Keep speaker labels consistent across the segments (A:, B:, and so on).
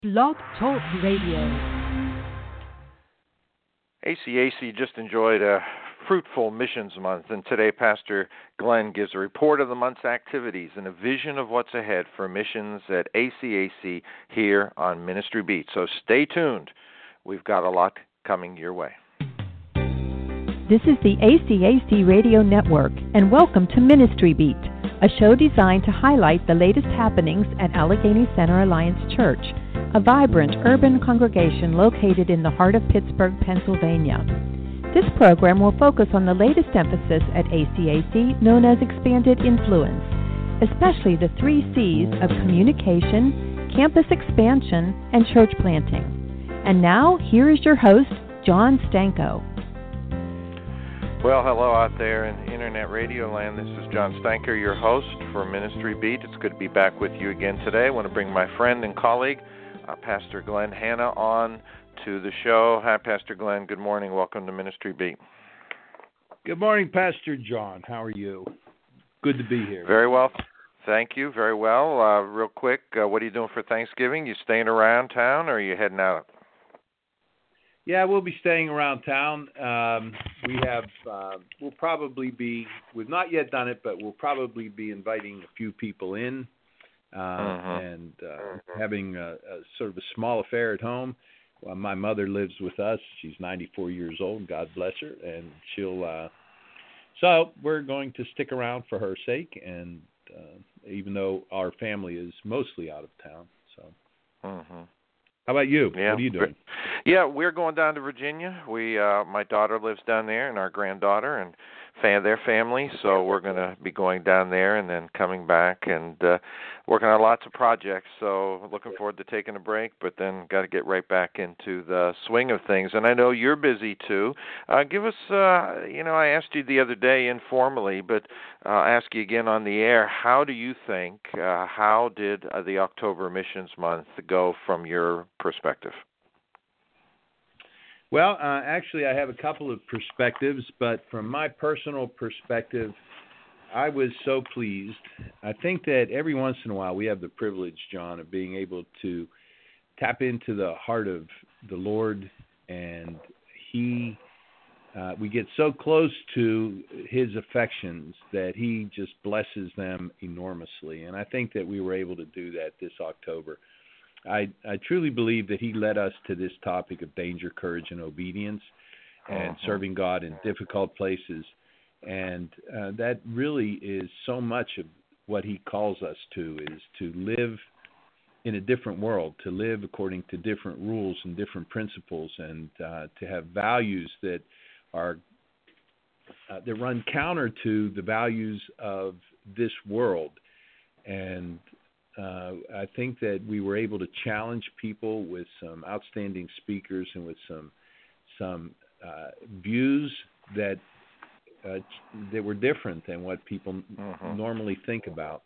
A: Blog Talk Radio.
B: ACAC just enjoyed a fruitful missions month, and today Pastor Glenn gives a report of the month's activities and a vision of what's ahead for missions at ACAC here on Ministry Beat. So stay tuned. We've got a lot coming your way.
A: This is the ACAC Radio Network, and welcome to Ministry Beat, a show designed to highlight the latest happenings at Allegheny Center Alliance Church, a vibrant urban congregation located in the heart of Pittsburgh, Pennsylvania. This program will focus on the latest emphasis at ACAC known as Expanded Influence, especially the 3 C's of communication, campus expansion, and church planting. And now, here is your host, John Stanko.
B: Well, hello out there in Internet Radio Land. This is John Stanker, your host for Ministry Beat. It's good to be back with you again today. I want to bring my friend and colleague, Pastor Glenn Hanna, on to the show. Hi, Pastor Glenn. Good morning. Welcome to Ministry Beat.
C: Good morning, Pastor John. How are you? Good to be here.
B: Very well. Thank you. Very well. Real quick, what are you doing for Thanksgiving? You staying around town or are you heading out?
C: Yeah, we'll be staying around town. We'll probably be, we've not yet done it, but we'll probably be inviting a few people in and having a sort of a small affair at home. My mother lives with us. She's 94 years old. God bless her. And so we're going to stick around for her sake, and even though our family is mostly out of town. So. How about you?
B: Yeah.
C: What are you doing?
B: Yeah, we're going down to Virginia. My daughter lives down there, and our granddaughter, and their family. So we're going to be going down there and then coming back and working on lots of projects. So looking forward to taking a break, but then got to get right back into the swing of things. And I know you're busy too. Give us, I asked you the other day informally, but I'll ask you again on the air. How do you think? How did the October Missions Month go from your perspective?
C: Well, actually, I have a couple of perspectives, but from my personal perspective, I was so pleased. I think that every once in a while we have the privilege, John, of being able to tap into the heart of the Lord, and we get so close to His affections that He just blesses them enormously. And I think that we were able to do that this October. I truly believe that He led us to this topic of danger, courage, and obedience, and serving God in difficult places. And that really is so much of what He calls us to, is to live in a different world, to live according to different rules and different principles, and to have values that are that run counter to the values of this world. And I think that we were able to challenge people with some outstanding speakers and with some views that were different than what people normally think about.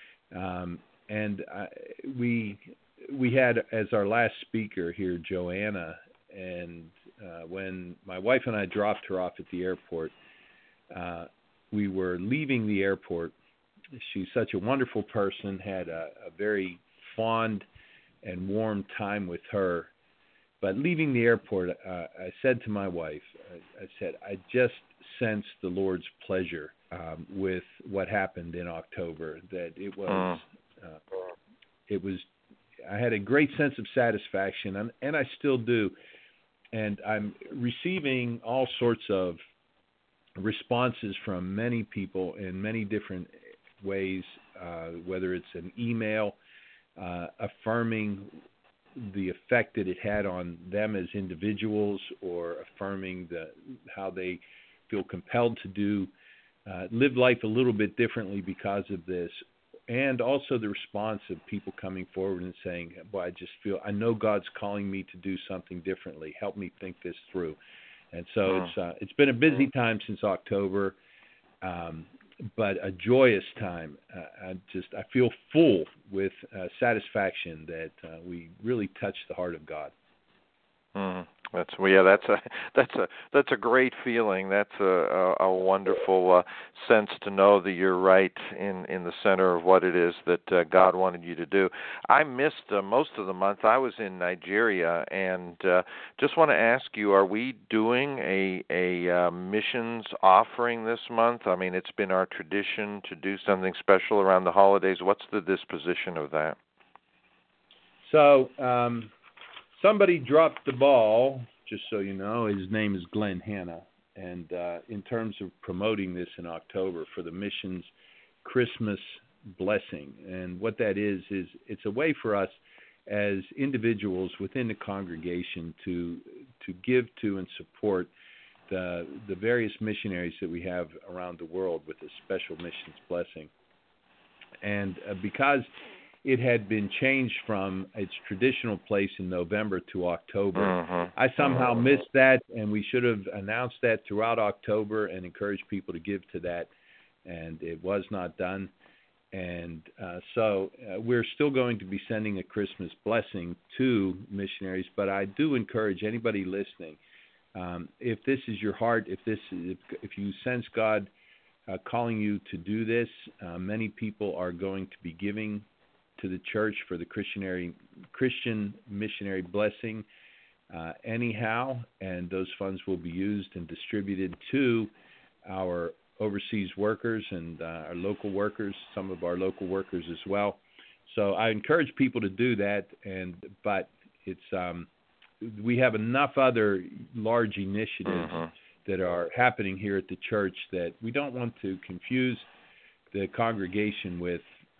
C: We had as our last speaker here Joanna, and when my wife and I dropped her off at the airport, we were leaving the airport. She's such a wonderful person, had a very fond and warm time with her. But leaving the airport, I said to my wife, I just sensed the Lord's pleasure with what happened in October, that it was, I had a great sense of satisfaction, and I still do. And I'm receiving all sorts of responses from many people in many different ways, whether it's an email affirming the effect that it had on them as individuals, or affirming how they feel compelled to live life a little bit differently because of this, and also the response of people coming forward and saying, "Boy, I know God's calling me to do something differently. Help me think this through." And so it's been a busy time since October. But a joyous time. I feel full with satisfaction that we really touched the heart of God.
B: That's a great feeling. That's a wonderful sense to know that you're right in the center of what it is that God wanted you to do. I missed most of the month. I was in Nigeria, and just want to ask you: are we doing a missions offering this month? I mean, it's been our tradition to do something special around the holidays. What's the disposition of that?
C: So. Somebody dropped the ball, just so you know. His name is Glenn Hanna, and in terms of promoting this in October for the missions Christmas blessing. And what that is it's a way for us as individuals within the congregation to give to and support the various missionaries that we have around the world with a special missions blessing. And because it had been changed from its traditional place in November to October. I somehow missed that, and we should have announced that throughout October and encouraged people to give to that, and it was not done. And so we're still going to be sending a Christmas blessing to missionaries, but I do encourage anybody listening, if this is your heart, if you sense God calling you to do this, many people are going to be giving to the church for the Christian missionary blessing anyhow, and those funds will be used and distributed to our overseas workers and our local workers, some of our local workers as well. So I encourage people to do that, but it's we have enough other large initiatives that are happening here at the church that we don't want to confuse the congregation with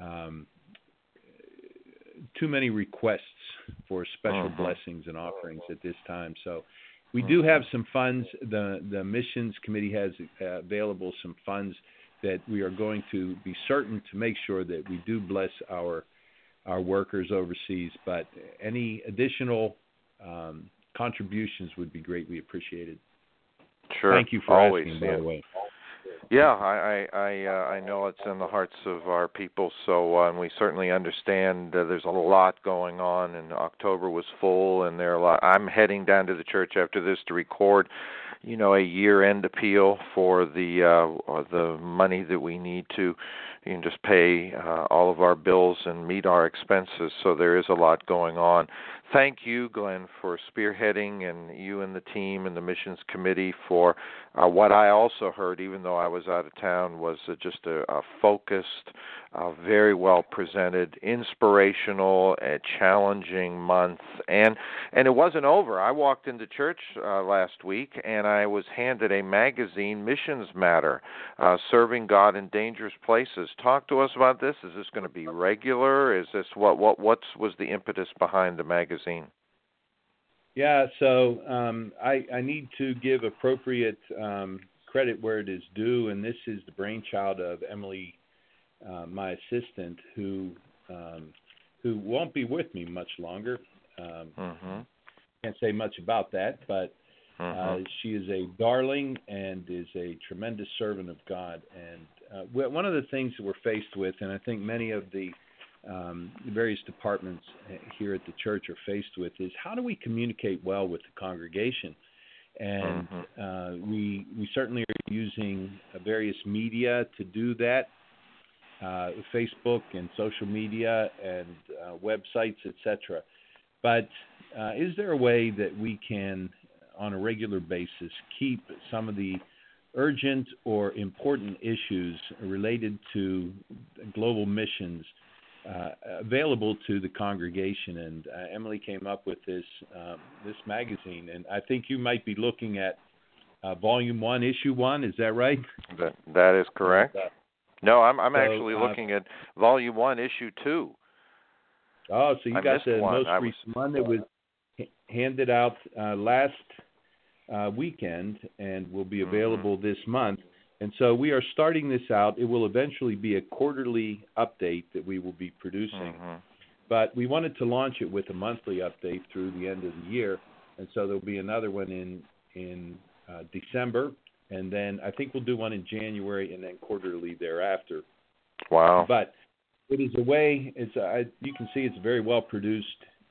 C: too many requests for special blessings and offerings at this time. So we do have some funds. The missions committee has available some funds that we are going to be certain to make sure that we do bless our workers overseas. But any additional contributions would be greatly appreciated.
B: Sure.
C: Thank you for asking, by the way.
B: Yeah, I know it's in the hearts of our people, so and we certainly understand there's a lot going on, and October was full, and there are a lot. I'm heading down to the church after this to record, a year-end appeal for the money that we need to just pay all of our bills and meet our expenses, so there is a lot going on. Thank you, Glenn, for spearheading, and you and the team and the missions committee for what I also heard, even though I was out of town, was just a focused, very well presented, inspirational, challenging month. And it wasn't over. I walked into church last week, and I was handed a magazine, Missions Matter, Serving God in Dangerous Places. Talk to us about this. Is this going to be regular? Is this what was the impetus behind the magazine?
C: Yeah, so I need to give appropriate credit where it is due, and this is the brainchild of Emily, my assistant, who won't be with me much longer. Can't say much about that, but she is a darling and is a tremendous servant of God. And one of the things that we're faced with, and I think many of the various departments here at the church are faced with, is how do we communicate well with the congregation? And we certainly are using various media to do that, Facebook and social media and websites, etc. But is there a way that we can, on a regular basis, keep some of the urgent or important issues related to global missions available to the congregation? And Emily came up with this magazine, and I think you might be looking at Volume 1, Issue 1. Is that right?
B: That is correct. No, I'm actually looking at Volume 1, Issue 2.
C: Oh, so you got the most recent one that was handed out last weekend and will be available this month. And so we are starting this out. It will eventually be a quarterly update that we will be producing. But we wanted to launch it with a monthly update through the end of the year. And so there'll be another one in December. And then I think we'll do one in January and then quarterly thereafter.
B: Wow.
C: But it is a way, you can see it's very well produced.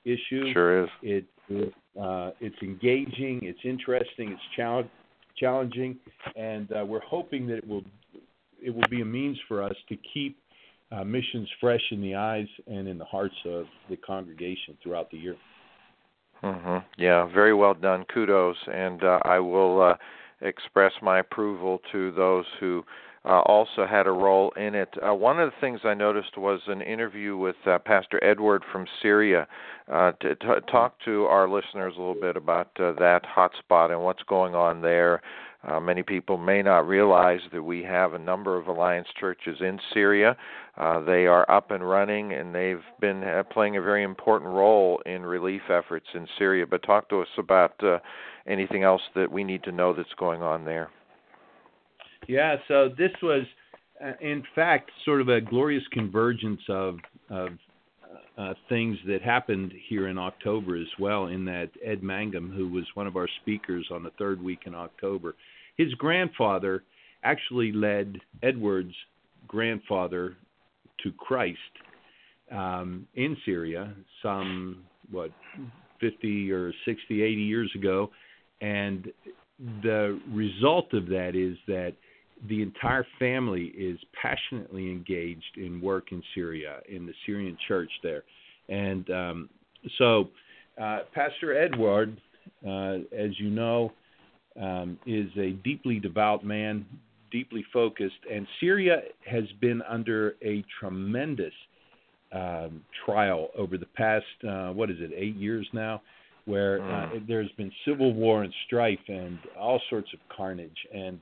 C: issue.
B: Sure is.
C: It's engaging, it's interesting, it's challenging, and we're hoping that it will be a means for us to keep missions fresh in the eyes and in the hearts of the congregation throughout the year.
B: Mm-hmm. Yeah, very well done. Kudos, and I will express my approval to those who also had a role in it. One of the things I noticed was an interview with Pastor Edward from Syria to talk to our listeners a little bit about that hotspot and what's going on there. Many people may not realize that we have a number of Alliance churches in Syria. They are up and running, and they've been playing a very important role in relief efforts in Syria. But talk to us about anything else that we need to know that's going on there.
C: Yeah, so this was, in fact, sort of a glorious convergence of things that happened here in October as well, in that Ed Mangum, who was one of our speakers on the third week in October, his grandfather actually led Edward's grandfather to Christ in Syria some, 50 or 60, 80 years ago. And the result of that is that the entire family is passionately engaged in work in Syria, in the Syrian church there. And so Pastor Edward, as you know, is a deeply devout man, deeply focused, and Syria has been under a tremendous trial over the past, 8 years now, where there's been civil war and strife and all sorts of carnage. And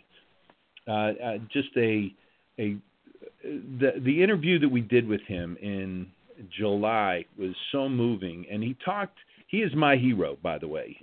C: the interview that we did with him in July was so moving, and he is my hero, by the way.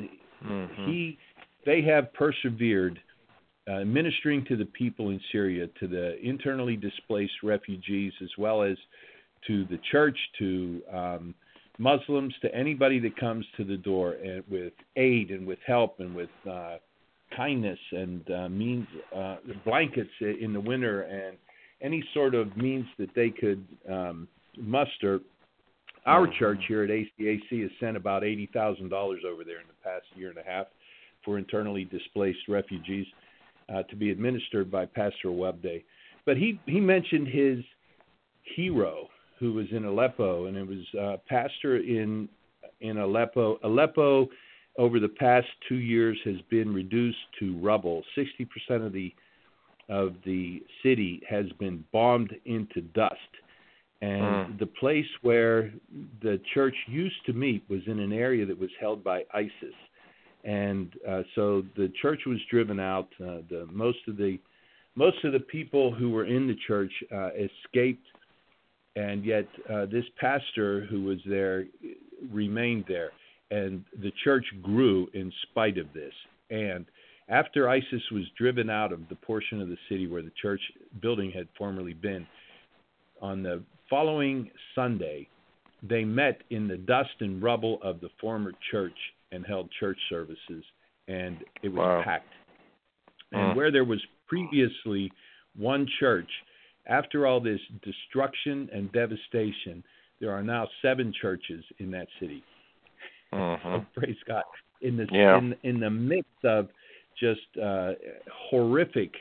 C: They have persevered ministering to the people in Syria, to the internally displaced refugees, as well as to the church, to Muslims, to anybody that comes to the door, and with aid and with help and with kindness and means, blankets in the winter, and any sort of means that they could muster. Our church here at ACAC has sent about $80,000 over there in the past year and a half for internally displaced refugees to be administered by Pastor Webday. But he mentioned his hero who was in Aleppo, and it was pastor in Aleppo. Aleppo, over the past 2 years, has been reduced to rubble. 60% of the city has been bombed into dust. And the place where the church used to meet was in an area that was held by ISIS. And so the church was driven out. Most of the people who were in the church escaped, and yet this pastor who was there remained there. And the church grew in spite of this. And after ISIS was driven out of the portion of the city where the church building had formerly been, on the following Sunday, they met in the dust and rubble of the former church and held church services, and it was packed. And where there was previously one church, after all this destruction and devastation, there are now 7 churches in that city. So praise God. In the midst of just horrific,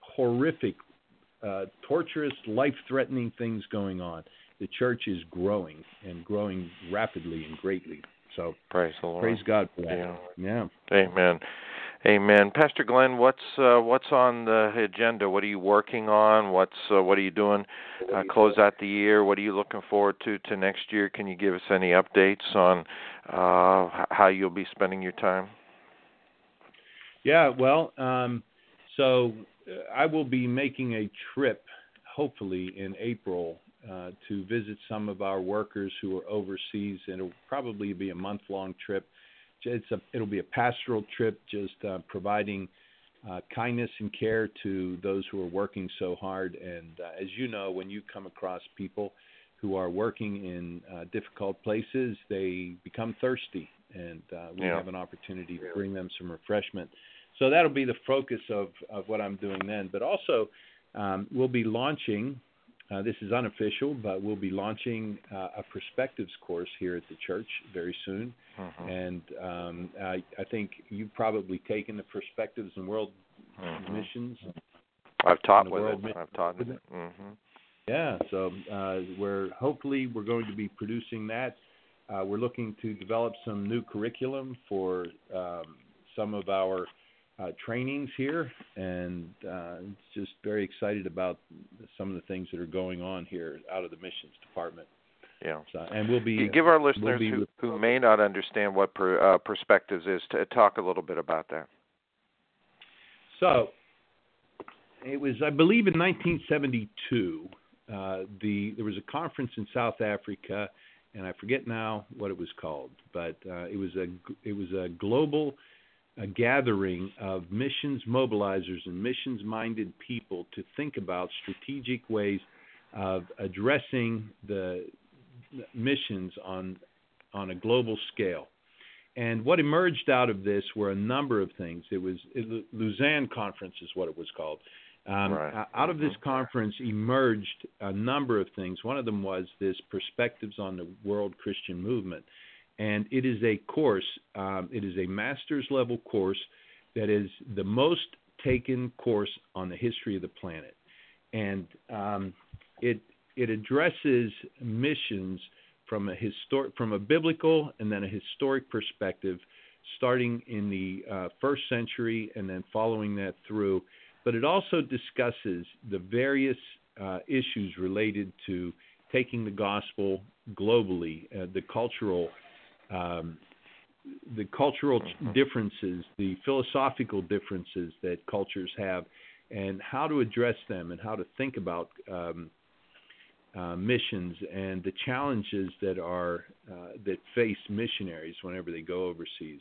C: torturous, life-threatening things going on, the church is growing, and growing rapidly and greatly. So
B: praise the Lord.
C: Praise God for that. Yeah.
B: Amen. Pastor Glenn, what's on the agenda? What are you working on? What are you doing? Close out the year. What are you looking forward to next year? Can you give us any updates on how you'll be spending your time?
C: Yeah. Well, so I will be making a trip, hopefully in April, to visit some of our workers who are overseas, and it'll probably be a month-long trip. It'll be a pastoral trip, just providing kindness and care to those who are working so hard. And as you know, when you come across people who are working in difficult places, they become thirsty, and we have an opportunity to bring them some refreshment. So that'll be the focus of what I'm doing then. But also, we'll be launching this is unofficial, but we'll be launching a perspectives course here at the church very soon.
B: Mm-hmm.
C: And I think you've probably taken the perspectives in world missions.
B: I've taught with it. I've taught with it. Mm-hmm.
C: Yeah, so we're going to be producing that. We're looking to develop some new curriculum for some of our trainings here, and just very excited about some of the things that are going on here out of the missions department.
B: Yeah,
C: so, and we'll be
B: give our listeners who may not understand what perspectives is to talk a little bit about that.
C: So it was, I believe, in 1972. There was a conference in South Africa, and I forget now what it was called, but it was a global gathering of missions mobilizers and missions-minded people to think about strategic ways of addressing the missions on a global scale. And what emerged out of this were a number of things. Lausanne Conference is what it was called.
B: Right.
C: Out of this conference emerged a number of things. One of them was this Perspectives on the World Christian Movement. And it is a course, it is a master's level course that is the most taken course on the history of the planet. And it addresses missions from a biblical and then a historic perspective, starting in the first century and then following that through. But it also discusses the various issues related to taking the gospel globally, the cultural differences, the philosophical differences that cultures have, and how to address them, and how to think about missions and the challenges that face missionaries whenever they go overseas.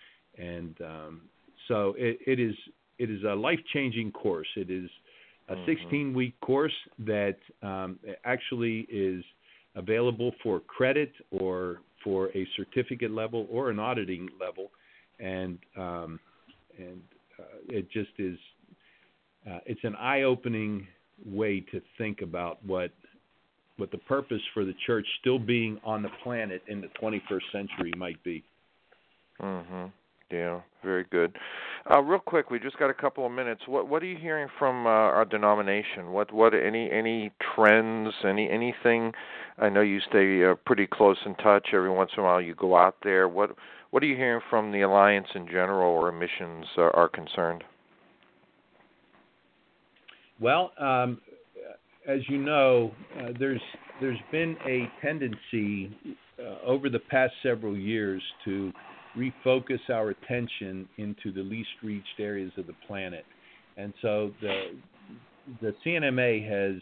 C: So it is a life-changing course. It is a 16-week course that actually is available for credit or for a certificate level or an auditing level, and it just is. It's an eye-opening way to think about what the purpose for the church still being on the planet in the 21st century might be.
B: Mm-hmm. Yeah, very good. Real quick, we just got a couple of minutes. What are you hearing from our denomination? Any trends? Anything? I know you stay pretty close in touch. Every once in a while, you go out there. What are you hearing from the Alliance in general, or missions are concerned?
C: Well, as you know, there's been a tendency over the past several years to refocus our attention into the least reached areas of the planet. And so the CNMA has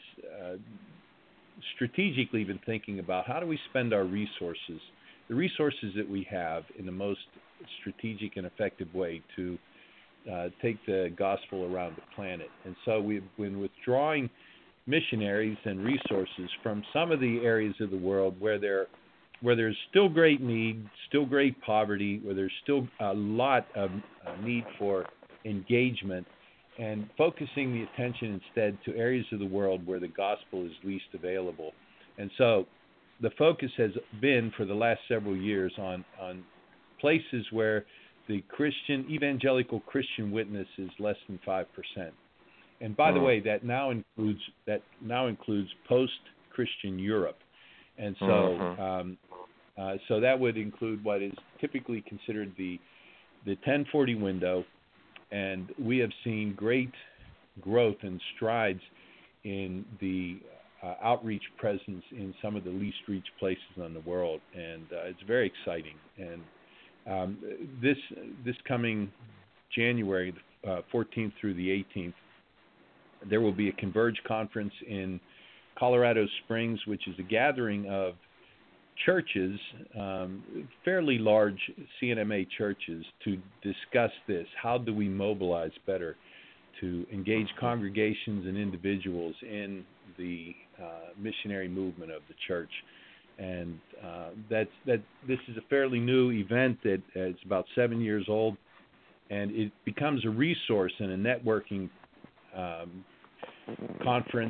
C: strategically been thinking about how do we spend our resources, the resources that we have, in the most strategic and effective way to take the gospel around the planet. And so we've been withdrawing missionaries and resources from some of the areas of the world where there's still great need, still great poverty, where there's still a lot of need for engagement, and focusing the attention instead to areas of the world where the gospel is least available. And so the focus has been for the last several years on places where the evangelical Christian witness is less than 5%. And by the way, that now includes post-Christian Europe. And so so that would include what is typically considered the 1040 window, and we have seen great growth and strides in the outreach presence in some of the least reached places in the world, and it's very exciting. And this coming January, the 14th through the 18th, there will be a Converge conference in Colorado Springs, which is a gathering of churches, fairly large CNMA churches, to discuss this. How do we mobilize better to engage congregations and individuals in the missionary movement of the church? And this is a fairly new event that is about 7 years old, and it becomes a resource and a networking conference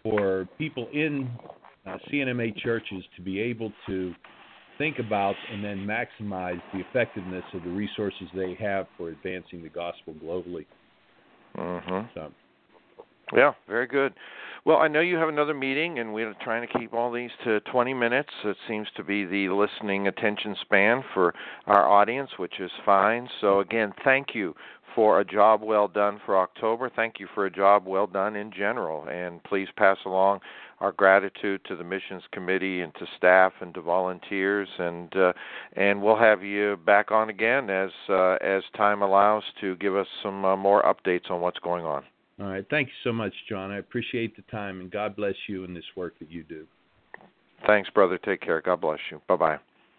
C: for people in CNMA churches to be able to think about and then maximize the effectiveness of the resources they have for advancing the gospel globally.
B: Mm-hmm.
C: So.
B: Yeah, very good. Well, I know you have another meeting, and we're trying to keep all these to 20 minutes. It seems to be the listening attention span for our audience, which is fine. So, again, thank you for a job well done for October. Thank you for a job well done in general. And please pass along our gratitude to the Missions Committee and to staff and to volunteers. And we'll have you back on again as time allows to give us some more updates on what's going on.
C: All right. Thank you so much, John. I appreciate the time, and God bless you in this work that you do.
B: Thanks, brother. Take care. God bless you. Bye-bye.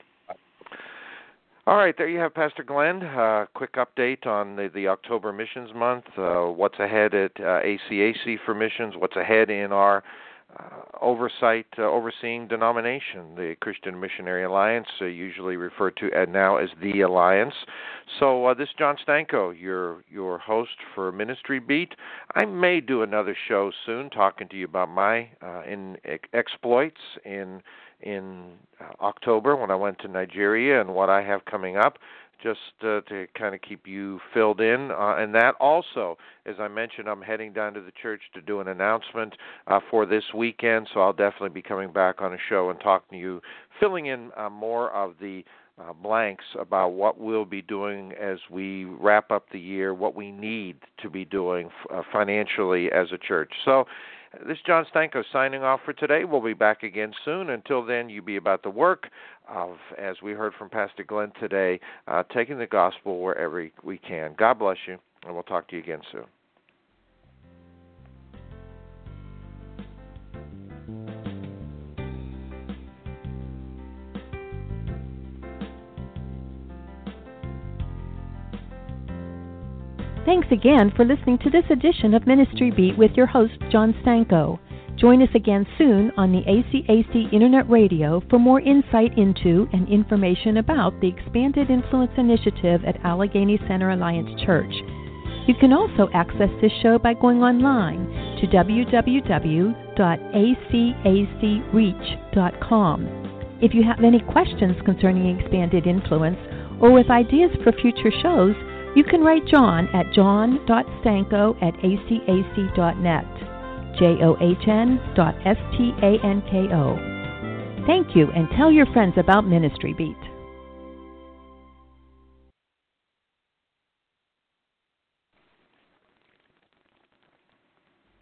B: All right, there you have Pastor Glenn. Quick update on the October Missions Month, what's ahead at ACAC for missions, what's ahead in our overseeing denomination, the Christian Missionary Alliance, usually referred to now as the Alliance. So this is John Stanko, your host for Ministry Beat. I may do another show soon talking to you about my exploits in October when I went to Nigeria and what I have coming up, just to kind of keep you filled in. And that also, as I mentioned, I'm heading down to the church to do an announcement for this weekend, so I'll definitely be coming back on a show and talking to you, filling in more of the blanks about what we'll be doing as we wrap up the year, what we need to be doing financially as a church. So this is John Stanko signing off for today. We'll be back again soon. Until then, you be about the work of, as we heard from Pastor Glenn today, taking the gospel wherever we can. God bless you, and we'll talk to you again soon.
A: Thanks again for listening to this edition of Ministry Beat with your host, John Stanko. Join us again soon on the ACAC Internet Radio for more insight into and information about the Expanded Influence Initiative at Allegheny Center Alliance Church. You can also access this show by going online to www.acacreach.com. If you have any questions concerning Expanded Influence or with ideas for future shows, you can write John at john.stanko@acac.net, john.stanko. Thank you, and tell your friends about Ministry Beat.